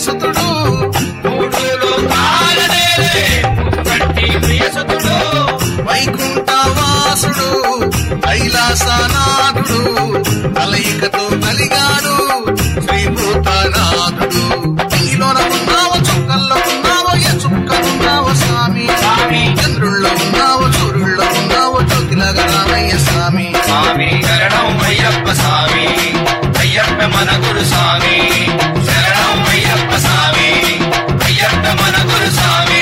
ప్రియసుతుడు మూడు లోకాలనేలే ముక్కంటి ప్రియసుతుడు వైకుంఠవాసుడు కైలాసనాథుడు కలయికతో కలిగాడు శ్రీభూతనాథుడు నీలోన ఉన్నావు చుక్కల్లో ఉన్నావు ఏ చుక్కలున్నావు స్వామి చంద్రుల్లో ఉన్నావు సూర్యుల్లో ఉన్నావు జ్యోతిలాగా రామయ్య స్వామి స్వామి శరణం అయ్యప్ప స్వామి అయ్యప్ప మన గురు స్వామి శరణం అయ్యప్ప స్వామి అయ్యప్ప మన గురు స్వామి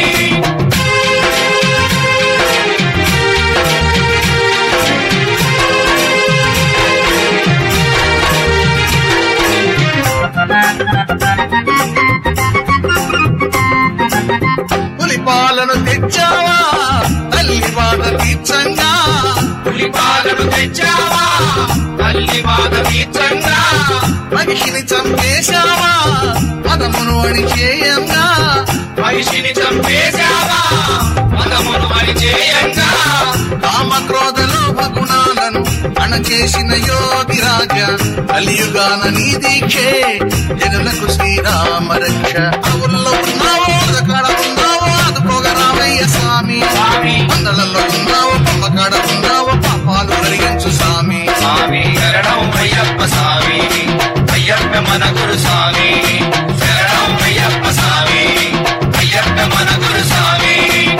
పులిపాలను తెచ్చావా తల్లి బాధ తీర్చంగా పులిపాలను తెచ్చావా తల్లి బాధ తీర్చంగా మనిషిని చంపేశావా పదమును అణిచేయంగా మనిషిని చంపేశావా మదమును అణిచేయంగా కామక్రోధ లోభ గుణాలను అణచేసిన యోగి రాజా కలియుగాన నీ దీక్షే జనులకు శ్రీరామ రక్ష అవుల్లో ఉన్నావో అదకాడ ఉన్నావో అదుకోగా రామయ్య స్వామి అందలలో ఉన్నావో పంపకాడ ఉన్నావో పాపాలు కలిగించు స్వామి స్వామి శరణం అయ్యప్ప స్వామి అయ్యప్ప మన గురు స్వామి శరణం అయ్యప్ప స్వామి అయ్యప్ప మన గురు స్వామి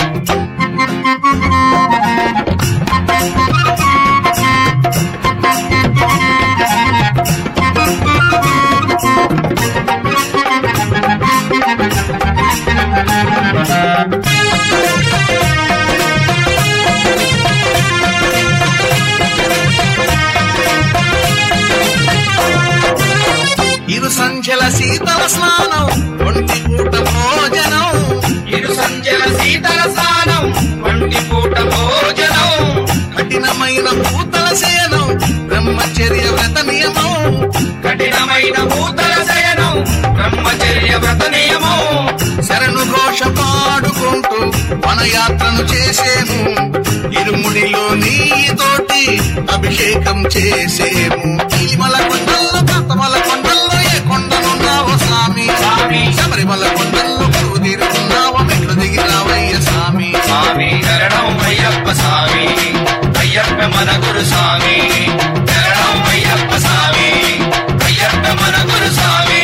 ఇరు సంధ్యల శీతల స్నానం ఒంటి పూట భోజనం ఇరు సంధ్యల శీతల స్నానం వంటి పూట భోజనం కఠినమైన పూతల శయనం బ్రహ్మచర్య వ్రత నియమం కఠినమైన భూతల శయనం బ్రహ్మచర్య వ్రత నియమం శరణు ఘోష పాడుకుంటూ వనయాత్రను చేసేము ఇరుముడిలో నీతోటి అభిషేకం చేసేము నీలిమల కొండల్లో కత్తమల కొండల్లో ఏ కొండనున్నావో స్వామి శబరిమల కొండల్లో కరువు తీరున్నావో మెట్లు దిగినావయ్య స్వామి స్వామి శరణం అయ్యప్ప స్వామి అయ్యప్ప మన గురు స్వామి శరణం అయ్యప్ప స్వామి అయ్యప్ప మన గురు స్వామి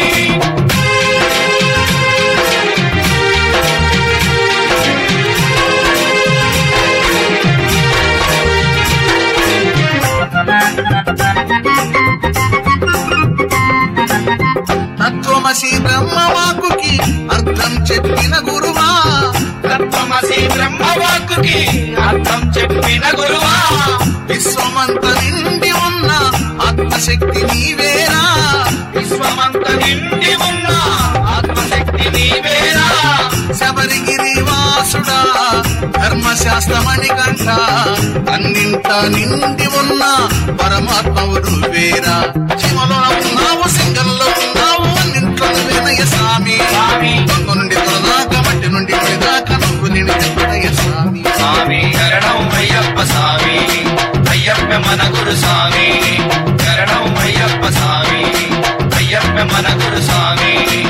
తత్వమసి బ్రహ్మవాకుకి అర్థం చెప్పిన గురువా తత్వమసి బ్రహ్మవాక్కుకి అర్థం చెప్పిన గురువా విశ్వమంత నిండి ఉన్న ఆత్మశక్తి నీవేరా విశ్వమంత నిండి ఉన్న ఆత్మశక్తి నీవేరా శబరిగిరి వాసుడా ధర్మశాస్త్రమణి కంఠ అన్నింట నిండి ఉన్న పరమాత్మవు నువ్వేరా శివలో ఉన్నావు సింగంలో ఉన్నావు అన్నింట్లో నువ్వేనయ్య స్వామి దొంగ నుండి దొరదాకా మట్టి నుండి పడిదాకా నువ్వు నేను చెప్పనయ్య స్వామి స్వామి శరణం అయ్యప్ప స్వామి అయ్యప్ప మన గురు స్వామి శరణం అయ్యప్ప స్వామి అయ్యప్ప మన గురు స్వామి